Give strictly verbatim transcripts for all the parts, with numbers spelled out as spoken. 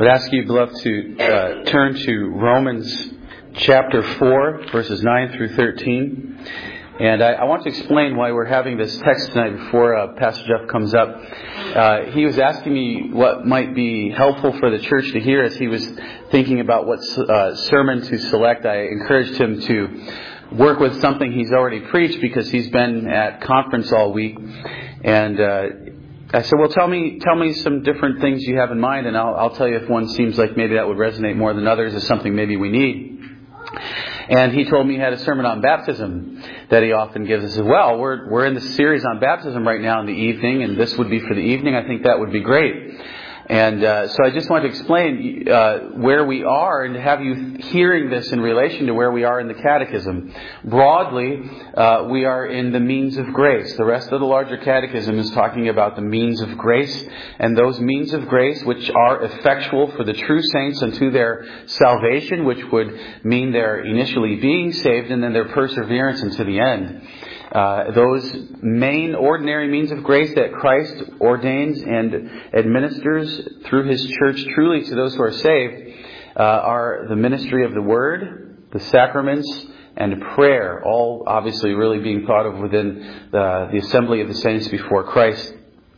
I would ask you, beloved, to uh, turn to Romans chapter four, verses nine through thirteen. And I, I want to explain why we're having this text tonight before uh, Pastor Jeff comes up. Uh, he was asking me what might be helpful for the church to hear as he was thinking about what uh, sermon to select. I encouraged him to work with something he's already preached because he's been at conference all week. And uh, I said, well, tell me tell me some different things you have in mind, and I'll, I'll tell you if one seems like maybe that would resonate more than others, is something maybe we need. And he told me he had a sermon on baptism that he often gives. I said, well, we're we're in the series on baptism right now in the evening, and this would be for the evening. I think that would be great. And uh, so I just want to explain uh, where we are and have you hearing this in relation to where we are in the catechism. Broadly, uh, we are in the means of grace. The rest of the larger catechism is talking about the means of grace, and those means of grace which are effectual for the true saints unto their salvation, which would mean their initially being saved and then their perseverance unto the end. Uh, those main ordinary means of grace that Christ ordains and administers through His church truly to those who are saved uh, are the ministry of the Word, the sacraments, and prayer, all obviously really being thought of within the, the assembly of the saints before Christ.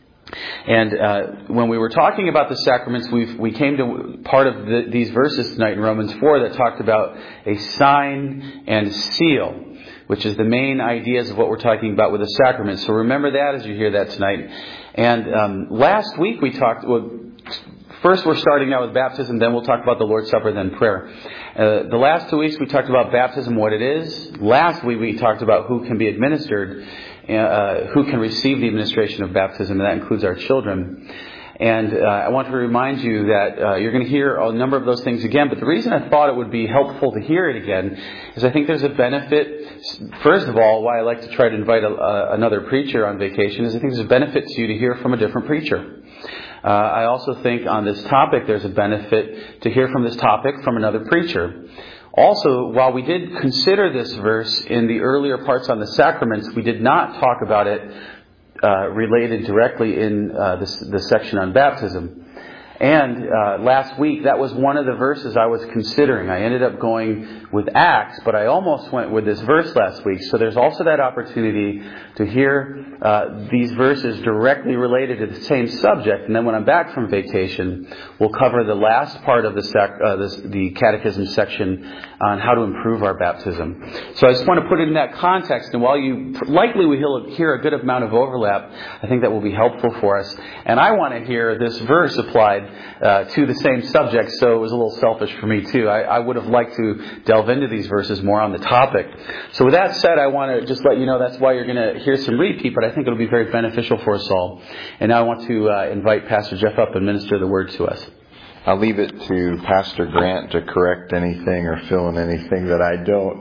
And uh, when we were talking about the sacraments, we we came to part of the, these verses tonight in Romans four that talked about a sign and seal, which is the main ideas of what we're talking about with the sacraments. So remember that as you hear that tonight. And um, last week we talked, well, first we're starting now with baptism, then we'll talk about the Lord's Supper, then prayer. Uh, the last two weeks we talked about baptism, what it is. Last week we talked about who can be administered, uh, who can receive the administration of baptism, and that includes our children. And uh, I want to remind you that uh, you're going to hear a number of those things again. But the reason I thought it would be helpful to hear it again is I think there's a benefit. First of all, why I like to try to invite a, uh, another preacher on vacation is I think there's a benefit to you to hear from a different preacher. Uh, I also think on this topic there's a benefit to hear from this topic from another preacher. Also, while we did consider this verse in the earlier parts on the sacraments, we did not talk about it Uh, related directly in uh, this, the section on baptism. And uh, last week, that was one of the verses I was considering. I ended up going with Acts, but I almost went with this verse last week. So there's also that opportunity to hear uh, these verses directly related to the same subject. And then when I'm back from vacation, we'll cover the last part of the, sac- uh, this, the catechism section on how to improve our baptism. So I just want to put it in that context. And while you likely will hear a good amount of overlap, I think that will be helpful for us. And I want to hear this verse applied uh, to the same subject, so it was a little selfish for me too. I, I would have liked to delve into these verses more on the topic. So with that said, I want to just let you know that's why you're going to hear some repeat, but I think it'll be very beneficial for us all. And now I want to uh, invite Pastor Jeff up and minister the word to us. I'll leave it to Pastor Grant to correct anything or fill in anything that I don't.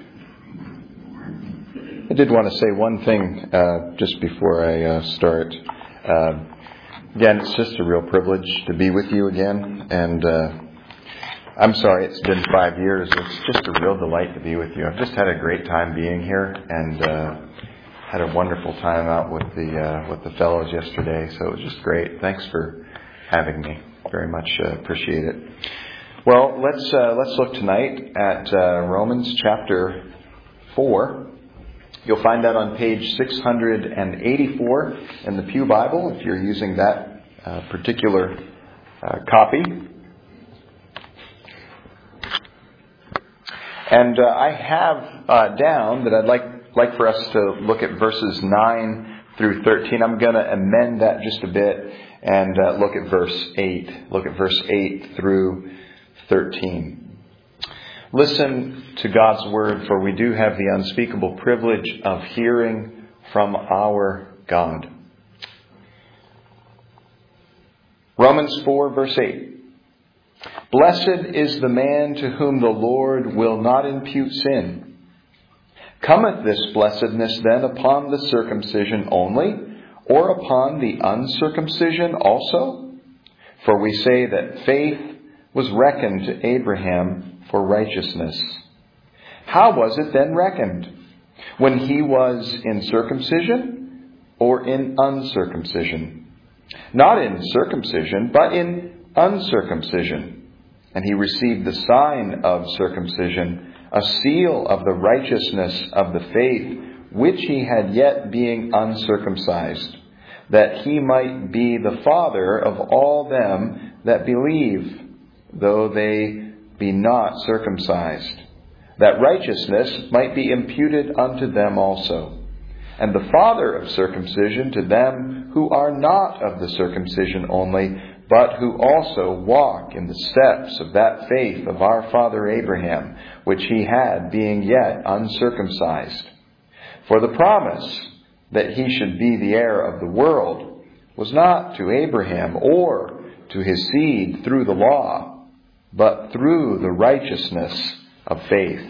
I did want to say one thing uh, just before I uh, start. Uh, again, it's just a real privilege to be with you again. And uh, I'm sorry it's been five years. It's just a real delight to be with you. I've just had a great time being here and uh, had a wonderful time out with the uh, with the fellows yesterday. So it was just great. Thanks for having me. Very much uh, appreciate it. Well, let's uh, let's look tonight at uh, Romans chapter four. You'll find that on page six hundred eighty-four in the Pew Bible, if you're using that uh, particular uh, copy. And uh, I have uh, down that I'd like like for us to look at verses nine through thirteen. I'm going to amend that just a bit and uh, look at verse eight. Look at verse eight through thirteen. Listen to God's word, for we do have the unspeakable privilege of hearing from our God. Romans four, verse eight. Blessed is the man to whom the Lord will not impute sin. Cometh this blessedness then upon the circumcision only, or upon the uncircumcision also? For we say that faith was reckoned to Abraham for righteousness. How was it then reckoned? When he was in circumcision or in uncircumcision? Not in circumcision, but in uncircumcision. And he received the sign of circumcision, a seal of the righteousness of the faith, which he had yet being uncircumcised, that he might be the father of all them that believe, though they be not circumcised, that righteousness might be imputed unto them also, and the father of circumcision to them who are not of the circumcision only, but who also walk in the steps of that faith of our father Abraham, which he had being yet uncircumcised. For the promise that he should be the heir of the world was not to Abraham or to his seed through the law, but through the righteousness of faith.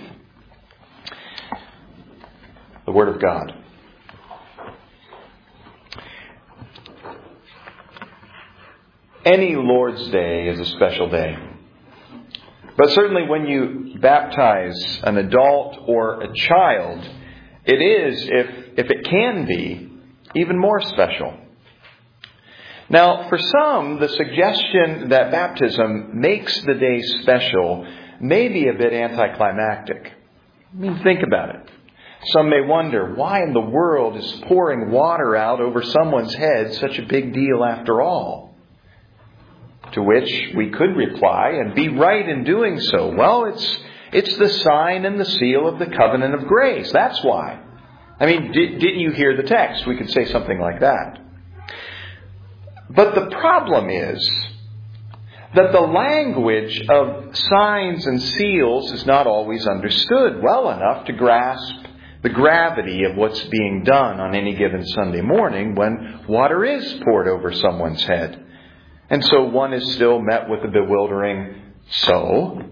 The Word of God. Any Lord's Day is a special day. But certainly when you baptize an adult or a child, it is, if, if it can be, even more special. Now, for some, the suggestion that baptism makes the day special may be a bit anticlimactic. I mean, think about it. Some may wonder, why in the world is pouring water out over someone's head such a big deal after all? To which we could reply, and be right in doing so, well, it's it's the sign and the seal of the covenant of grace. That's why. I mean, did, didn't you hear the text? We could say something like that. But the problem is that the language of signs and seals is not always understood well enough to grasp the gravity of what's being done on any given Sunday morning when water is poured over someone's head. And so one is still met with a bewildering, so?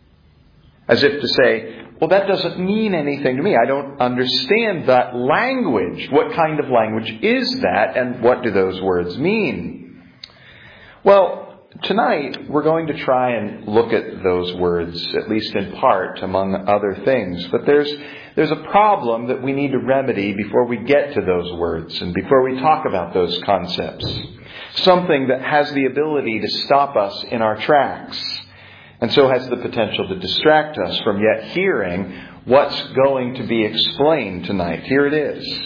As if to say, well, that doesn't mean anything to me. I don't understand that language. What kind of language is that, and what do those words mean? Well, tonight we're going to try and look at those words, at least in part, among other things. But there's there's a problem that we need to remedy before we get to those words and before we talk about those concepts. Something that has the ability to stop us in our tracks, and so has the potential to distract us from yet hearing what's going to be explained tonight. Here it is.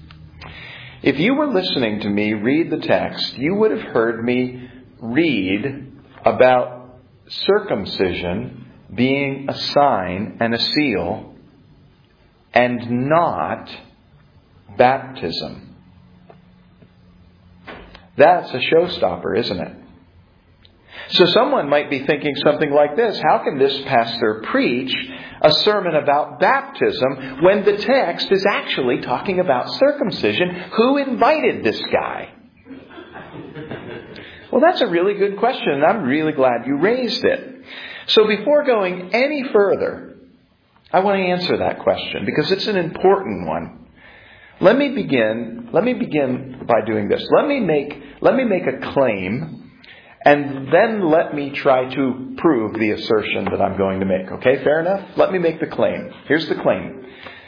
If you were listening to me read the text, you would have heard me read about circumcision being a sign and a seal, and not baptism. That's a showstopper, isn't it? So someone might be thinking something like this: how can this pastor preach a sermon about baptism when the text is actually talking about circumcision? Who invited this guy? Well, that's a really good question, and I'm really glad you raised it. So before going any further, I want to answer that question because it's an important one. Let me begin, let me begin by doing this. Let me make, let me make a claim, and then let me try to prove the assertion that I'm going to make. Okay, fair enough? Let me make the claim. Here's the claim.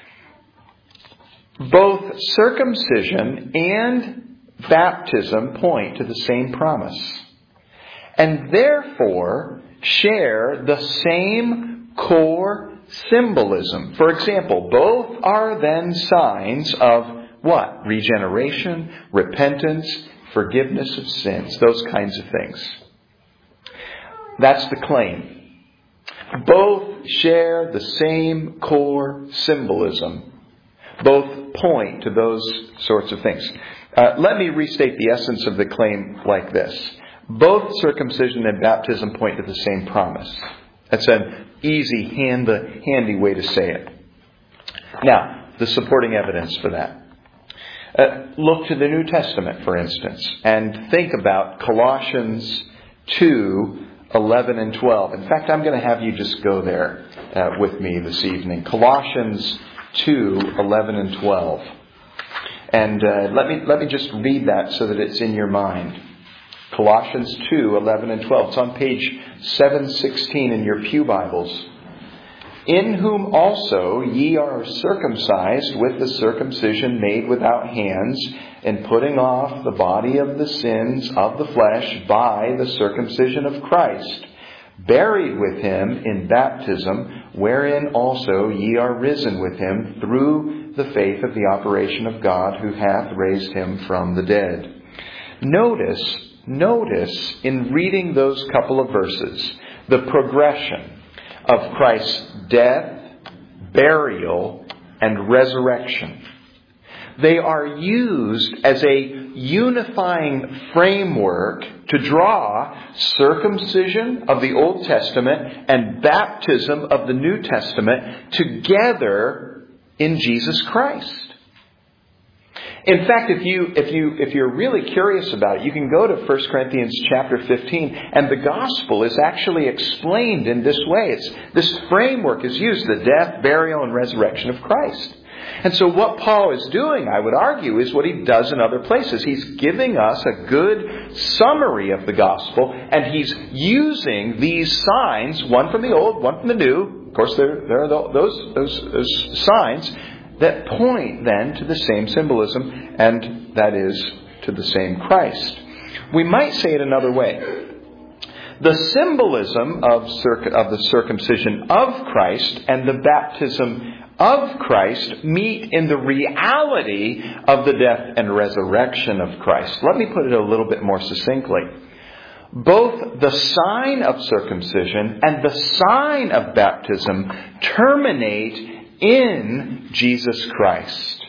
Both circumcision and baptism point to the same promise, and therefore share the same core symbolism. For example, both are then signs of what? Regeneration, repentance, forgiveness of sins, those kinds of things. That's the claim. Both share the same core symbolism. Both point to those sorts of things. Uh, let me restate the essence of the claim like this. Both circumcision and baptism point to the same promise. That's an easy, hand, handy way to say it. Now, the supporting evidence for that. Uh, look to the New Testament, for instance, and think about Colossians two, eleven and twelve. In fact, I'm going to have you just go there uh, with me this evening. Colossians two, eleven and twelve. And uh, let me let me just read that so that it's in your mind. Colossians two, eleven and twelve. It's on page seven sixteen in your pew Bibles. in whom also ye are circumcised with the circumcision made without hands, in putting off the body of the sins of the flesh by the circumcision of Christ, buried with him in baptism, wherein also ye are risen with him through the faith of the operation of God, who hath raised him from the dead. Notice, notice in reading those couple of verses, the progression of Christ's death, burial, and resurrection. They are used as a unifying framework to draw circumcision of the Old Testament and baptism of the New Testament together in Jesus Christ. In fact, if you if you if you're really curious about it, you can go to First Corinthians chapter fifteen, and the gospel is actually explained in this way. It's this framework is used: the death, burial, and resurrection of Christ. And so what Paul is doing, I would argue, is what he does in other places. He's giving us a good summary of the gospel, and he's using these signs, one from the old, one from the new. Of course, there, there are those, those, those signs that point then to the same symbolism, and that is to the same Christ. We might say it another way. The symbolism of, circ- of the circumcision of Christ and the baptism of Christ meet in the reality of the death and resurrection of Christ. Let me put it a little bit more succinctly. Both the sign of circumcision and the sign of baptism terminate in Jesus Christ.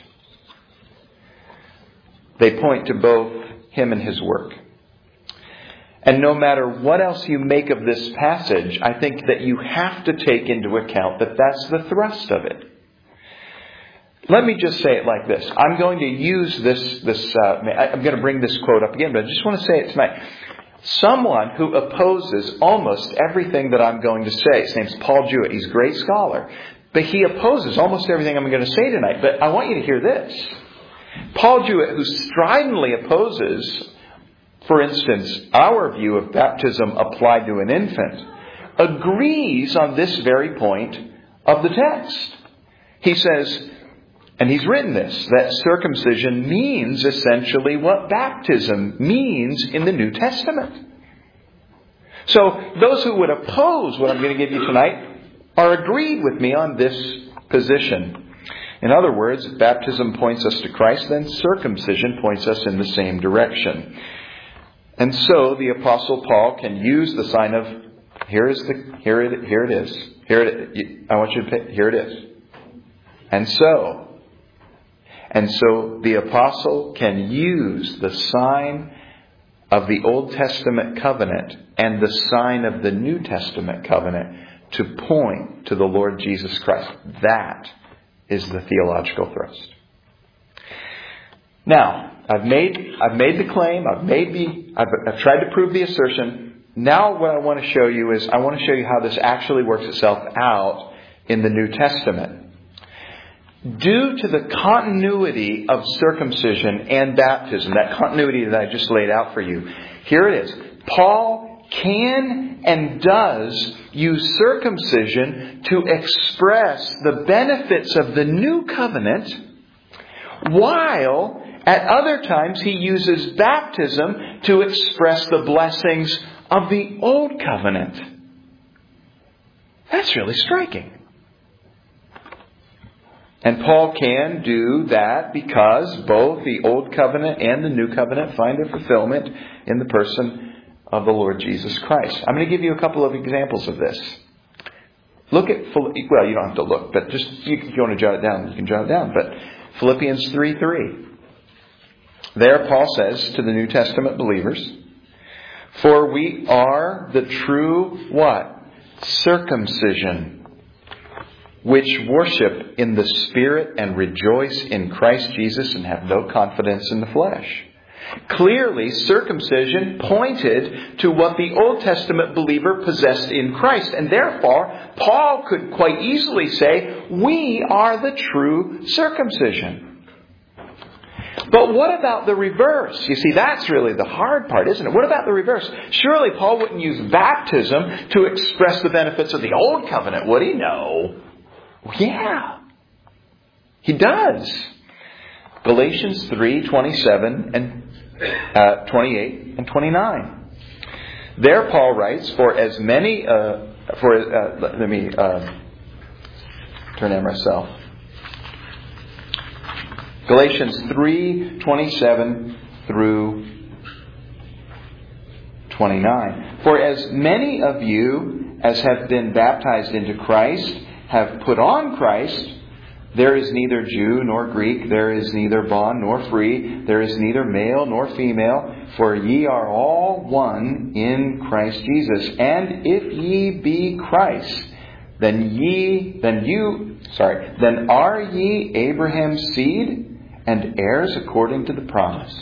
They point to both Him and His work. And no matter what else you make of this passage, I think that you have to take into account that that's the thrust of it. Let me just say it like this. I'm going to use this, this uh, I'm going to bring this quote up again, but I just want to say it tonight. Someone who opposes almost everything that I'm going to say, his name's Paul Jewett. He's a great scholar. But he opposes almost everything I'm going to say tonight. But I want you to hear this. Paul Jewett, who stridently opposes, for instance, our view of baptism applied to an infant, agrees on this very point of the text. He says, and he's written this, that circumcision means essentially what baptism means in the New Testament. So those who would oppose what I'm going to give you tonight are agreed with me on this position. In other words, if baptism points us to Christ, then circumcision points us in the same direction. And so the Apostle Paul can use the sign of, here is the, here it, here it is. Here it is. I want you to pick, here it is. And so, and so the Apostle can use the sign of the Old Testament covenant and the sign of the New Testament covenant to point to the Lord Jesus Christ. That is the theological thrust. Now, I've made I've made the claim, I've made the I've, I've tried to prove the assertion. Now what I want to show you is I want to show you how this actually works itself out in the New Testament. Due to the continuity of circumcision and baptism, that continuity that I just laid out for you, here it is. Paul can and does use circumcision to express the benefits of the new covenant, while at other times he uses baptism to express the blessings of the old covenant. That's really striking. And Paul can do that because both the Old Covenant and the New Covenant find their fulfillment in the person of the Lord Jesus Christ. I'm going to give you a couple of examples of this. Look at, well, you don't have to look, but just if you want to jot it down, you can jot it down. But Philippians three three. There Paul says to the New Testament believers, for we are the true what? Circumcision, which worship in the Spirit and rejoice in Christ Jesus and have no confidence in the flesh. Clearly, circumcision pointed to what the Old Testament believer possessed in Christ. And therefore, Paul could quite easily say, we are the true circumcision. But what about the reverse? You see, that's really the hard part, isn't it? What about the reverse? Surely Paul wouldn't use baptism to express the benefits of the Old Covenant, would he? No. Well, yeah, he does. Galatians three, twenty-seven and uh, twenty-eight and twenty-nine. There Paul writes, for as many, uh, for uh, let, let me uh, turn in myself. Galatians three, twenty-seven through twenty-nine. For as many of you as have been baptized into Christ have put on Christ, there is neither Jew nor Greek, there is neither bond nor free, there is neither male nor female, for ye are all one in Christ Jesus. And if ye be Christ, then ye, then you, sorry, then are ye Abraham's seed and heirs according to the promise.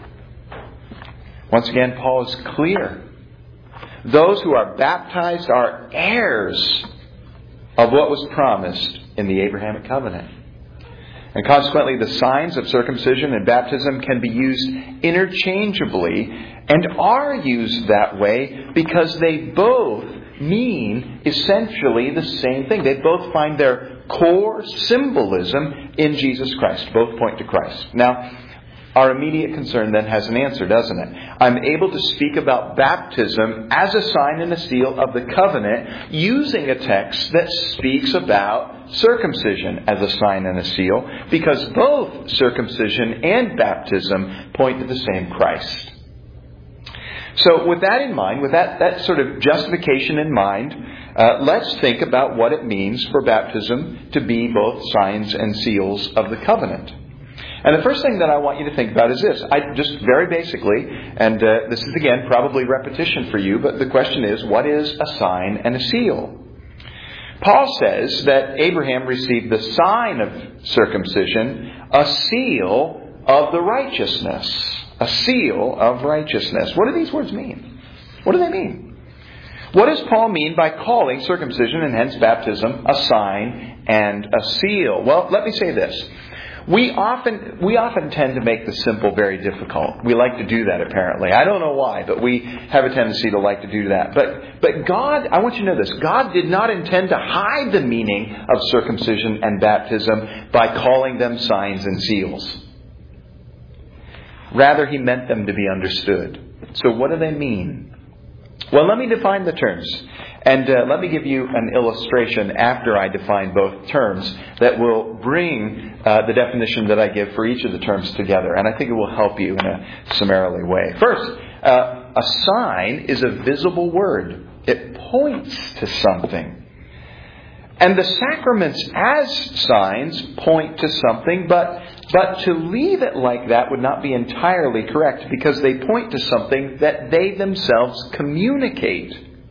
Once again, Paul is clear. Those who are baptized are heirs of what was promised in the Abrahamic covenant. And consequently, the signs of circumcision and baptism can be used interchangeably and are used that way because they both mean essentially the same thing. They both find their core symbolism in Jesus Christ. Both point to Christ. Now, our immediate concern then has an answer, doesn't it? I'm able to speak about baptism as a sign and a seal of the covenant using a text that speaks about circumcision as a sign and a seal, because both circumcision and baptism point to the same Christ. So with that in mind, with that, that sort of justification in mind, uh, let's think about what it means for baptism to be both signs and seals of the covenant. And the first thing that I want you to think about is this. I just very basically, and uh, this is again probably repetition for you, but the question is, what is a sign and a seal? Paul says that Abraham received the sign of circumcision, a seal of the righteousness. A seal of righteousness. What do these words mean? What do they mean? What does Paul mean by calling circumcision and hence baptism a sign and a seal? Well, let me say this. We often we often tend to make the simple very difficult. We like to do that apparently. I don't know why, but we have a tendency to like to do that. But but God, I want you to know this. God did not intend to hide the meaning of circumcision and baptism by calling them signs and seals. Rather, He meant them to be understood. So what do they mean? Well, let me define the terms. And uh, let me give you an illustration after I define both terms that will bring uh, the definition that I give for each of the terms together. And I think it will help you in a summarily way. First, uh, a sign is a visible word. It points to something. And the sacraments as signs point to something, but but to leave it like that would not be entirely correct, because they point to something that they themselves communicate.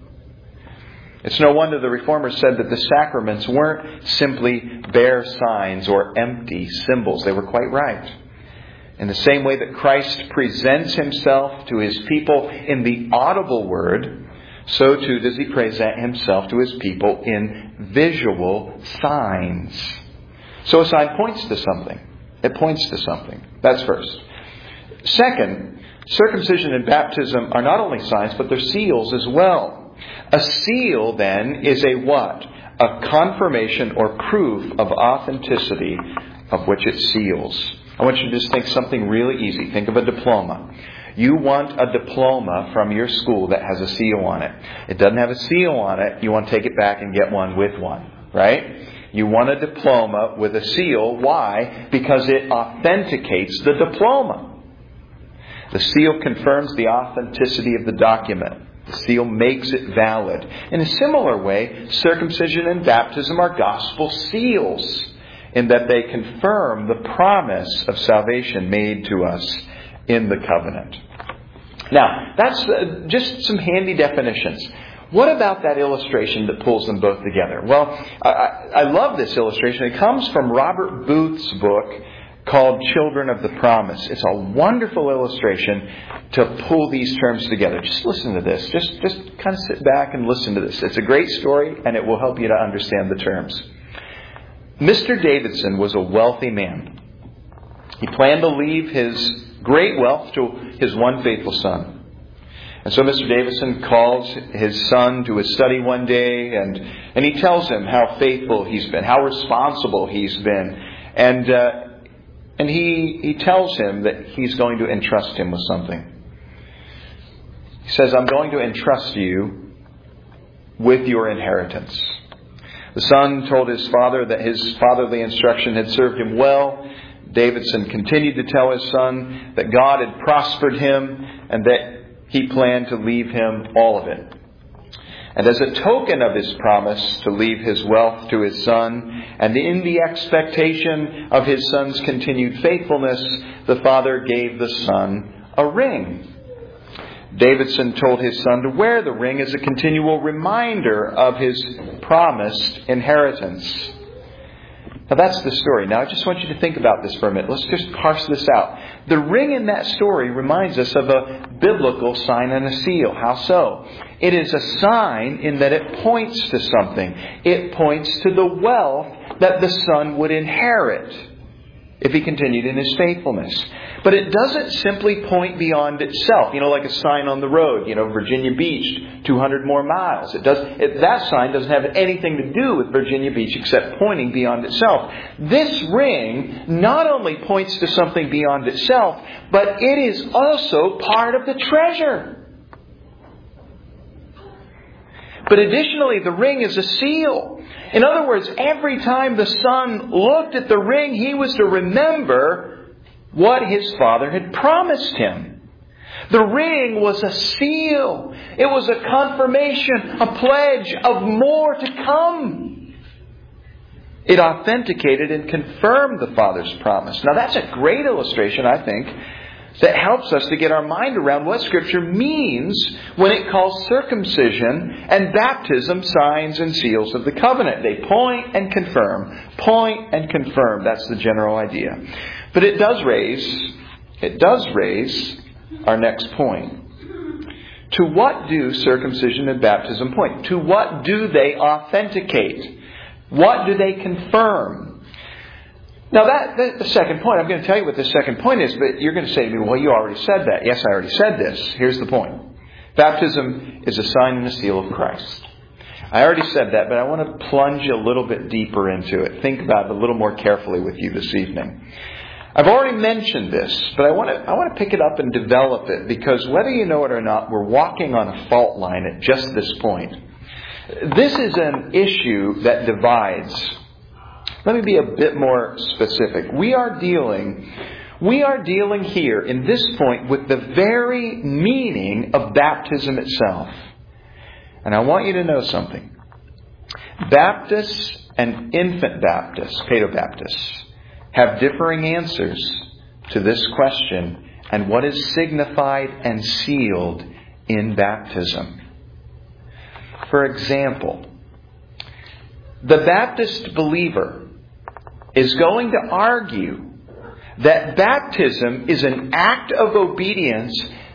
It's no wonder the Reformers said that the sacraments weren't simply bare signs or empty symbols. They were quite right. In the same way that Christ presents Himself to His people in the audible word, so too does He present Himself to His people in visual signs. So a sign points to something. It points to something. That's first. Second, circumcision and baptism are not only signs, but they're seals as well. A seal, then, is a what? A confirmation or proof of authenticity of which it seals. I want you to just think something really easy. Think of a diploma. You want a diploma from your school that has a seal on it. It doesn't have a seal on it. You want to take it back and get one with one, right? You want a diploma with a seal. Why? Because it authenticates the diploma. The seal confirms the authenticity of the document. The seal makes it valid. In a similar way, circumcision and baptism are gospel seals, in that they confirm the promise of salvation made to us in the covenant. Now, that's uh, just some handy definitions. What about that illustration that pulls them both together? Well, I, I love this illustration. It comes from Robert Booth's book called Children of the Promise. It's a wonderful illustration to pull these terms together. Just listen to this. Just, just kind of sit back and listen to this. It's a great story, and it will help you to understand the terms. Mister Davidson was a wealthy man. He planned to leave his great wealth to his one faithful son. And so Mister Davison calls his son to his study one day, and, and he tells him how faithful he's been, how responsible he's been. And uh, and he, he tells him that he's going to entrust him with something. He says, I'm going to entrust you with your inheritance. The son told his father that his fatherly instruction had served him well. Davidson continued to tell his son that God had prospered him and that he planned to leave him all of it. And as a token of his promise to leave his wealth to his son, and in the expectation of his son's continued faithfulness, the father gave the son a ring. Davidson told his son to wear the ring as a continual reminder of his promised inheritance. Now that's the story. Now I just want you to think about this for a minute. Let's just parse this out. The ring in that story reminds us of a biblical sign and a seal. How so? It is a sign in that it points to something. It points to the wealth that the son would inherit if he continued in his faithfulness. But it doesn't simply point beyond itself. You know, like a sign on the road, you know, Virginia Beach, two hundred more miles. It does, it, that sign doesn't have anything to do with Virginia Beach except pointing beyond itself. This ring not only points to something beyond itself, but it is also part of the treasure. But additionally, the ring is a seal. In other words, every time the son looked at the ring, he was to remember what his father had promised him. The ring was a seal. It was a confirmation, a pledge of more to come. It authenticated and confirmed the father's promise. Now that's a great illustration, I think, that helps us to get our mind around what Scripture means when it calls circumcision and baptism signs and seals of the covenant. They point and confirm. Point and confirm. That's the general idea. But it does raise, it does raise our next point. To what do circumcision and baptism point? To what do they authenticate? What do they confirm? Now that, that the second point, I'm going to tell you what the second point is, but you're going to say to me, well, you already said that. Yes, I already said this. Here's the point. Baptism is a sign and a seal of Christ. I already said that, but I want to plunge a little bit deeper into it. Think about it a little more carefully with you this evening. I've already mentioned this, but I want to I want to pick it up and develop it, because whether you know it or not, we're walking on a fault line at just this point. This is an issue that divides. Let me be a bit more specific. We are dealing, we are dealing here in this point with the very meaning of baptism itself. And I want you to know something. Baptists and infant Baptists, Paedobaptists, have differing answers to this question and what is signified and sealed in baptism. For example, the Baptist believer is going to argue that baptism is an act of obedience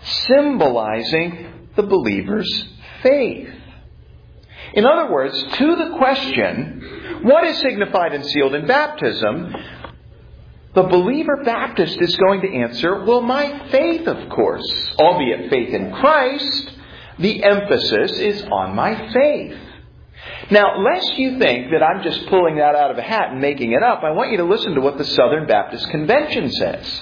symbolizing the believer's faith. In other words, to the question, what is signified and sealed in baptism, the believer Baptist is going to answer, well, my faith, of course, albeit faith in Christ, the emphasis is on my faith. Now, lest you think that I'm just pulling that out of a hat and making it up, I want you to listen to what the Southern Baptist Convention says.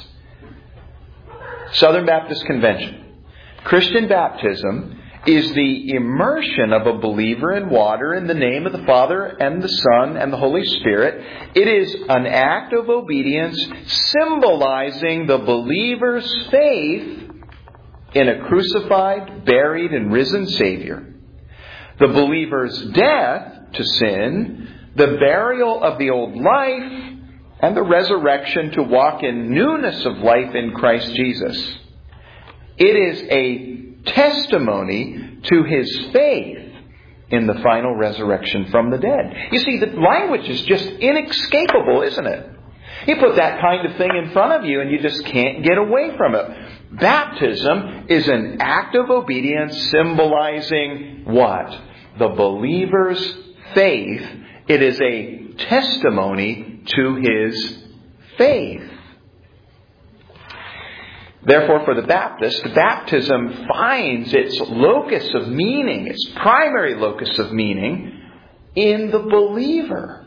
Southern Baptist Convention. Christian baptism is the immersion of a believer in water in the name of the Father and the Son and the Holy Spirit. It is an act of obedience symbolizing the believer's faith in a crucified, buried, and risen Savior. The believer's death to sin, the burial of the old life, and the resurrection to walk in newness of life in Christ Jesus. It is a testimony to his faith in the final resurrection from the dead. You see, the language is just inescapable, isn't it? You put that kind of thing in front of you and you just can't get away from it. Baptism is an act of obedience symbolizing what? The believer's faith. It is a testimony to his faith. Therefore, for the Baptist, baptism finds its locus of meaning, its primary locus of meaning, in the believer.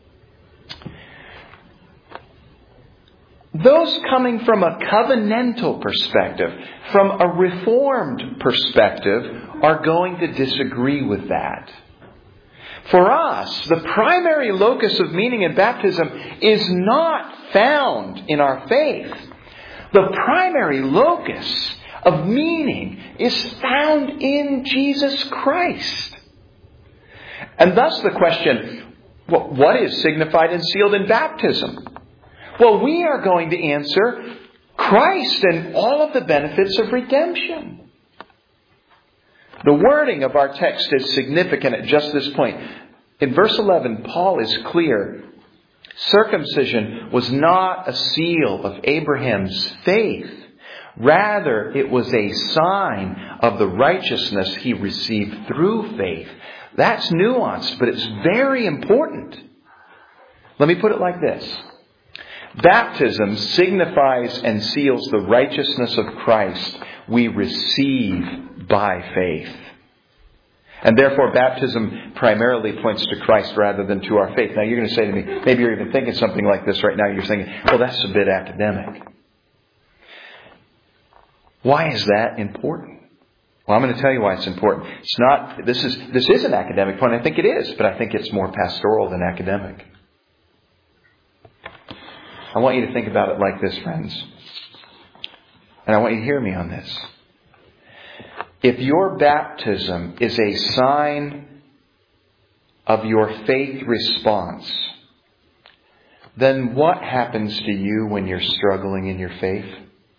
Those coming from a covenantal perspective, from a reformed perspective, are going to disagree with that. For us, the primary locus of meaning in baptism is not found in our faith. The primary locus of meaning is found in Jesus Christ. And thus the question, what is signified and sealed in baptism? Well, we are going to answer Christ and all of the benefits of redemption. The wording of our text is significant at just this point. In verse eleven, Paul is clear. Circumcision was not a seal of Abraham's faith. Rather, it was a sign of the righteousness he received through faith. That's nuanced, but it's very important. Let me put it like this. Baptism signifies and seals the righteousness of Christ we receive by faith. And therefore, baptism primarily points to Christ rather than to our faith. Now, you're going to say to me, maybe you're even thinking something like this right now. You're thinking, well, that's a bit academic. Why is that important? Well, I'm going to tell you why it's important. It's not, this is, this is an academic point. I think it is, but I think it's more pastoral than academic. I want you to think about it like this, friends. And I want you to hear me on this. If your baptism is a sign of your faith response, then what happens to you when you're struggling in your faith?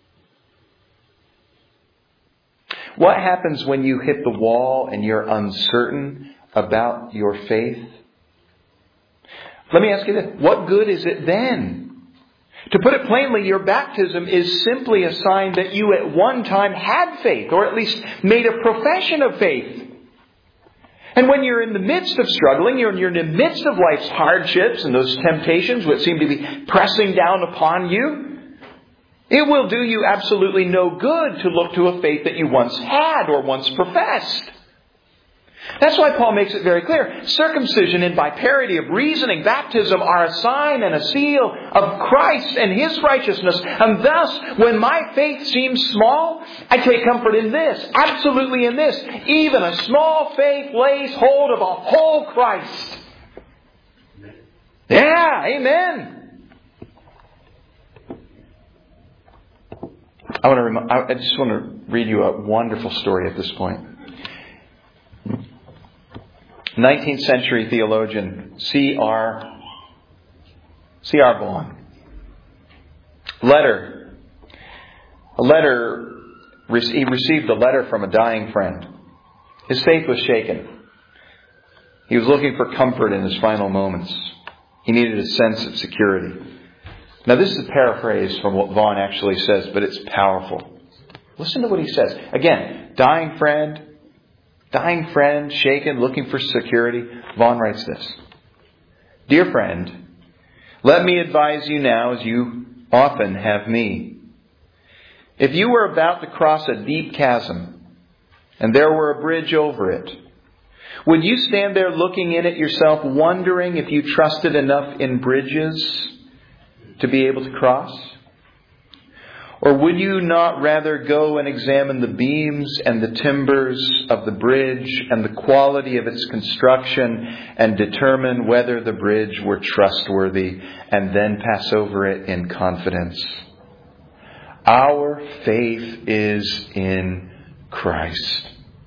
What happens when you hit the wall and you're uncertain about your faith? Let me ask you this. What good is it then? To put it plainly, your baptism is simply a sign that you at one time had faith, or at least made a profession of faith. And when you're in the midst of struggling, you're, you're in the midst of life's hardships and those temptations which seem to be pressing down upon you, it will do you absolutely no good to look to a faith that you once had or once professed. That's why Paul makes it very clear. Circumcision and by parity of reasoning, baptism are a sign and a seal of Christ and His righteousness. And thus, when my faith seems small, I take comfort in this, absolutely in this. Even a small faith lays hold of a whole Christ. Yeah, amen. I want to. Rem- I just want to read you a wonderful story at this point. nineteenth century theologian C R C R Vaughan. Letter. A letter. He received a letter from a dying friend. His faith was shaken. He was looking for comfort in his final moments. He needed a sense of security. Now, this is a paraphrase from what Vaughan actually says, but it's powerful. Listen to what he says. Again, dying friend. Dying friend, shaken, looking for security. Vaughan writes this. Dear friend, let me advise you now as you often have me. If you were about to cross a deep chasm and there were a bridge over it, would you stand there looking in it yourself, wondering if you trusted enough in bridges to be able to cross? Or would you not rather go and examine the beams and the timbers of the bridge and the quality of its construction and determine whether the bridge were trustworthy and then pass over it in confidence? Our faith is in Christ.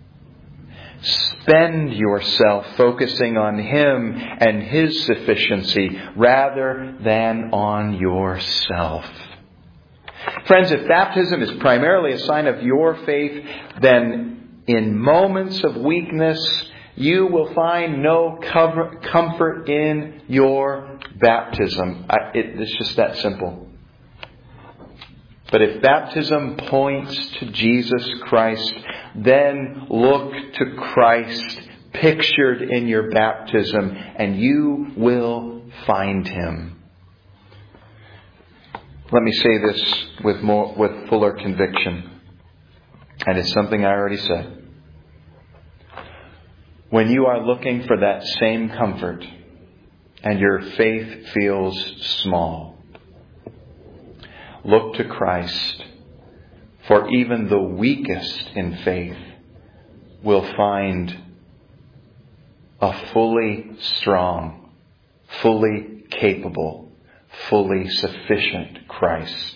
Spend yourself focusing on Him and His sufficiency rather than on yourself. Friends, if baptism is primarily a sign of your faith, then in moments of weakness, you will find no cover, comfort in your baptism. I, it, it's just that simple. But if baptism points to Jesus Christ, then look to Christ pictured in your baptism, and you will find Him. let me say this with more, with fuller conviction. And it's something I already said. When you are looking for that same comfort and your faith feels small, look to Christ, for even the weakest in faith will find a fully strong, fully capable, fully sufficient Christ.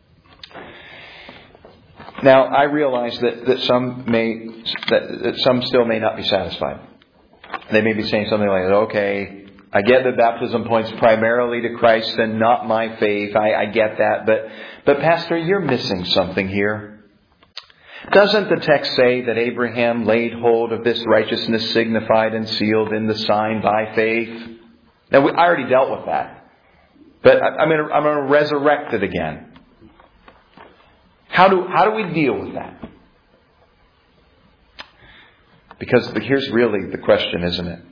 Now, I realize that, that some may that, that some still may not be satisfied. They may be saying something like, okay, I get that baptism points primarily to Christ and not my faith. I, I get that. But, but Pastor, you're missing something here. Doesn't the text say that Abraham laid hold of this righteousness signified and sealed in the sign by faith? Now, we, I already dealt with that. But I, I'm going to I'm going to resurrect it again. How do, how do we deal with that? Because here's really the question, isn't it?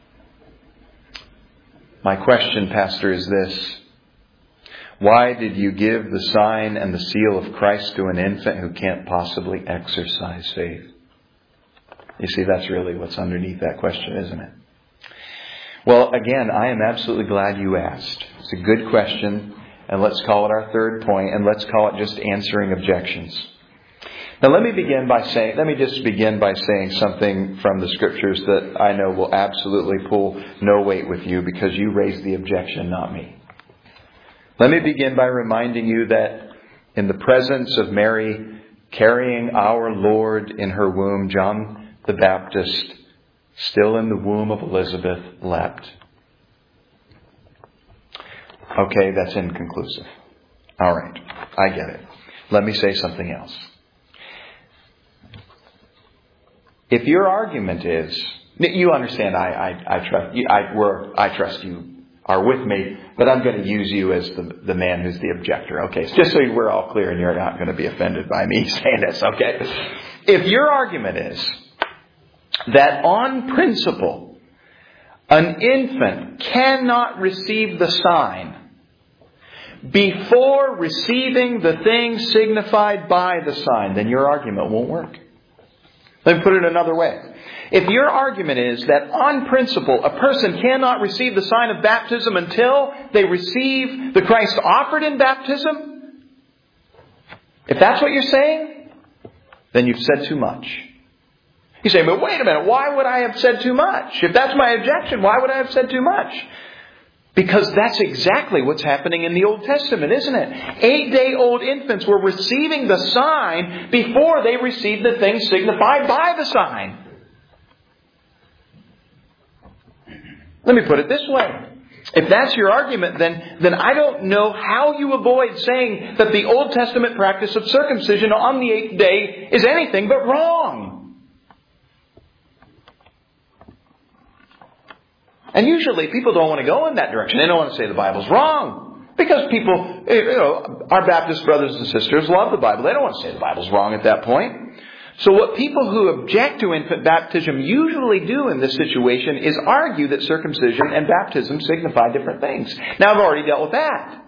My question, Pastor, is this. Why did you give the sign and the seal of Christ to an infant who can't possibly exercise faith? You see, that's really what's underneath that question, isn't it? Well, again, I am absolutely glad you asked. It's a good question. And let's call it our third point, and let's call it just answering objections. Now let me begin by saying, let me just begin by saying something from the Scriptures that I know will absolutely pull no weight with you because you raised the objection, not me. Let me begin by reminding you that in the presence of Mary carrying our Lord in her womb, John the Baptist, still in the womb of Elizabeth, leapt. Okay, that's inconclusive. All right, I get it. Let me say something else. If your argument is, you understand, I, I, I trust you. I, we're, I trust you are with me, but I'm going to use you as the, the man who's the objector. Okay, so just so we're all clear, and you're not going to be offended by me saying this. Okay, if your argument is that on principle, an infant cannot receive the sign before receiving the thing signified by the sign, then your argument won't work. Let me put it another way. If your argument is that on principle a person cannot receive the sign of baptism until they receive the Christ offered in baptism, if that's what you're saying, then you've said too much. You say, but wait a minute, why would I have said too much? If that's my objection, why would I have said too much? Because that's exactly what's happening in the Old Testament, isn't it? Eight-day-old infants were receiving the sign before they received the thing signified by the sign. Let me put it this way. If that's your argument, then, then I don't know how you avoid saying that the Old Testament practice of circumcision on the eighth day is anything but wrong. And usually people don't want to go in that direction. They don't want to say the Bible's wrong. Because people, you know, our Baptist brothers and sisters love the Bible. They don't want to say the Bible's wrong at that point. So what people who object to infant baptism usually do in this situation is argue that circumcision and baptism signify different things. Now, I've already dealt with that.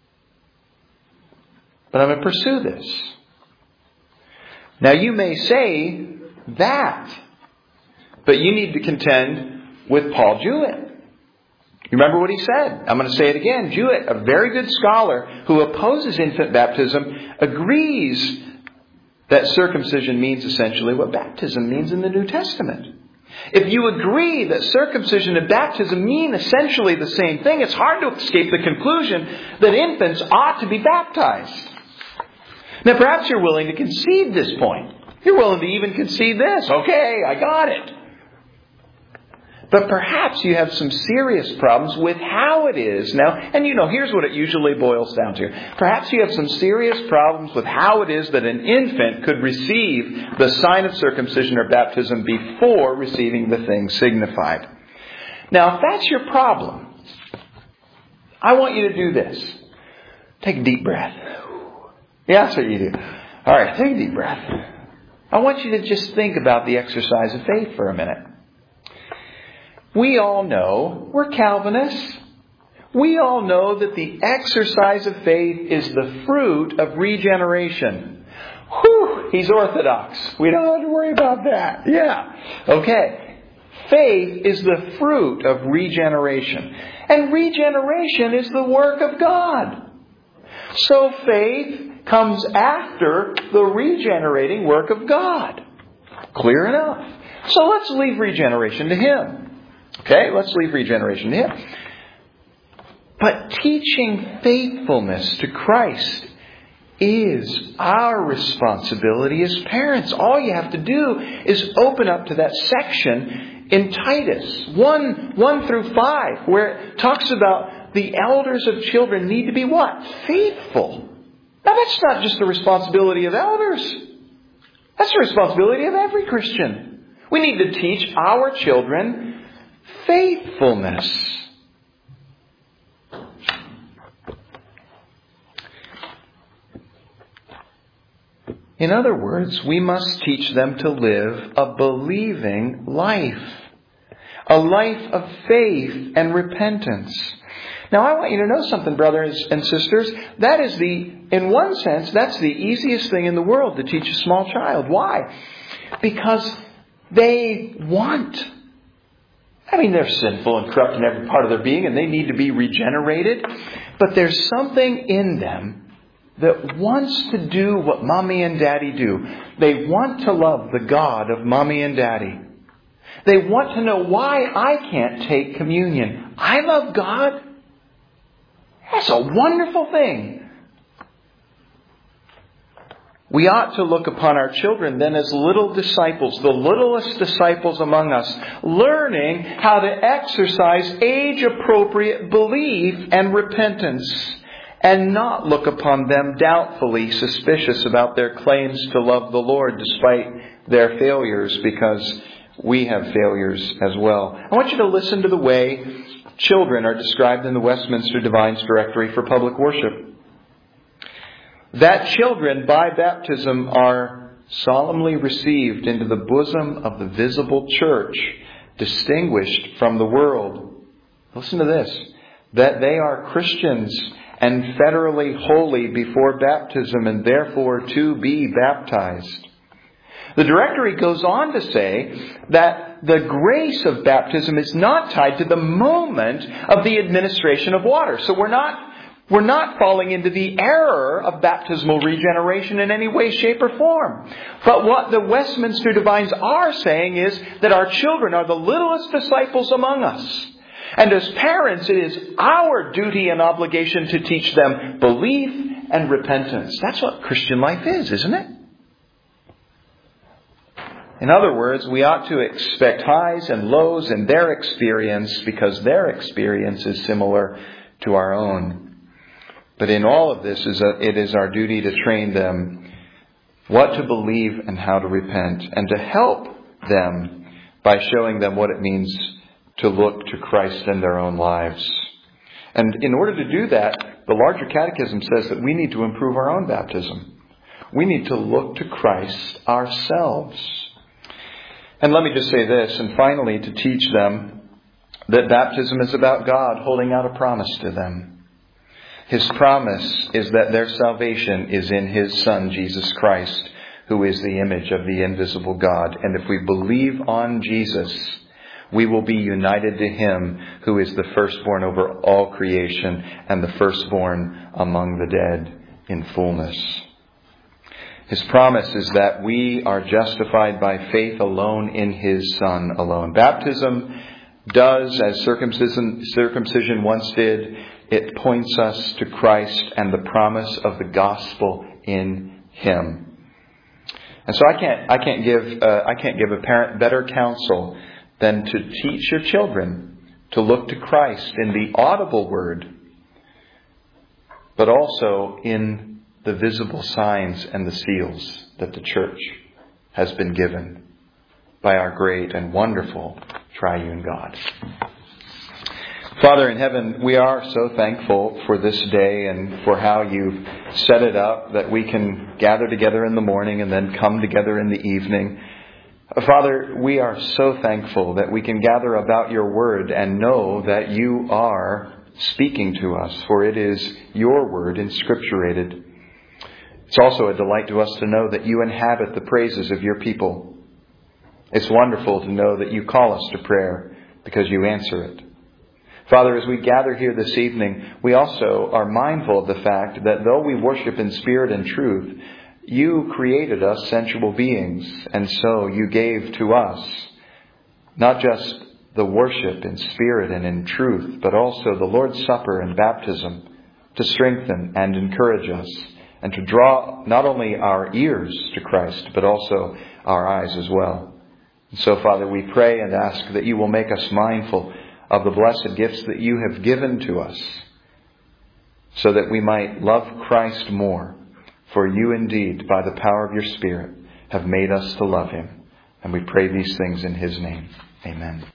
But I'm going to pursue this. Now, you may say that, but you need to contend with Paul Jewett. You remember what he said? I'm going to say it again. Jewett, a very good scholar who opposes infant baptism, agrees that circumcision means essentially what baptism means in the New Testament. If you agree that circumcision and baptism mean essentially the same thing, it's hard to escape the conclusion that infants ought to be baptized. Now, perhaps you're willing to concede this point. You're willing to even concede this. Okay, I got it. But perhaps you have some serious problems with how it is. Now, and you know, here's what it usually boils down to. Perhaps you have some serious problems with how it is that an infant could receive the sign of circumcision or baptism before receiving the thing signified. Now, if that's your problem, I want you to do this. Take a deep breath. Yeah, that's what you do. All right, take a deep breath. I want you to just think about the exercise of faith for a minute. We all know we're Calvinists. We all know that the exercise of faith is the fruit of regeneration. Whew, he's Orthodox. We don't have to worry about that. Yeah. Okay. Faith is the fruit of regeneration. And regeneration is the work of God. So faith comes after the regenerating work of God. Clear enough. So let's leave regeneration to Him. Okay, let's leave regeneration to Him. But teaching faithfulness to Christ is our responsibility as parents. All you have to do is open up to that section in Titus one, one through five, where it talks about the elders of children need to be what? Faithful. Now that's not just the responsibility of elders. That's the responsibility of every Christian. We need to teach our children faithfulness. In other words, we must teach them to live a believing life. A life of faith and repentance. Now I want you to know something, brothers and sisters. That is the, in one sense, that's the easiest thing in the world to teach a small child. Why? Because they want. I mean, they're sinful and corrupt in every part of their being and they need to be regenerated. But there's something in them that wants to do what mommy and daddy do. They want to love the God of mommy and daddy. They want to know why I can't take communion. I love God. That's a wonderful thing. We ought to look upon our children then as little disciples, the littlest disciples among us, learning how to exercise age-appropriate belief and repentance, and not look upon them doubtfully, suspicious about their claims to love the Lord despite their failures, because we have failures as well. I want you to listen to the way children are described in the Westminster Divines Directory for Public Worship. That children by baptism are solemnly received into the bosom of the visible church, distinguished from the world. Listen to this. That they are Christians and federally holy before baptism, and therefore to be baptized. The directory goes on to say that the grace of baptism is not tied to the moment of the administration of water. So we're not we're not falling into the error of baptismal regeneration in any way, shape, or form. But what the Westminster Divines are saying is that our children are the littlest disciples among us. And as parents, it is our duty and obligation to teach them belief and repentance. That's what Christian life is, isn't it? In other words, we ought to expect highs and lows in their experience because their experience is similar to our own. But in all of this, it is our duty to train them what to believe and how to repent, and to help them by showing them what it means to look to Christ in their own lives. And in order to do that, the larger catechism says that we need to improve our own baptism. We need to look to Christ ourselves. And let me just say this, and finally to teach them that baptism is about God holding out a promise to them. His promise is that their salvation is in His Son, Jesus Christ, who is the image of the invisible God. And if we believe on Jesus, we will be united to Him who is the firstborn over all creation and the firstborn among the dead in fullness. His promise is that we are justified by faith alone in His Son alone. Baptism does, as circumcision, circumcision once did, it points us to Christ and the promise of the gospel in Him. And so I can't, I can't give, uh, I can't give a parent better counsel than to teach your children to look to Christ in the audible word, but also in the visible signs and the seals that the church has been given by our great and wonderful triune God. Father in heaven, we are so thankful for this day and for how you've set it up that we can gather together in the morning and then come together in the evening. Father, we are so thankful that we can gather about your word and know that you are speaking to us, for it is your word inscripturated. It's also a delight to us to know that you inhabit the praises of your people. It's wonderful to know that you call us to prayer because you answer it. Father, as we gather here this evening, we also are mindful of the fact that though we worship in spirit and truth, you created us sensual beings, and so you gave to us not just the worship in spirit and in truth, but also the Lord's Supper and baptism to strengthen and encourage us and to draw not only our ears to Christ, but also our eyes as well. And so, Father, we pray and ask that you will make us mindful of the blessed gifts that you have given to us so that we might love Christ more. For you indeed, by the power of your Spirit, have made us to love him. And we pray these things in his name. Amen.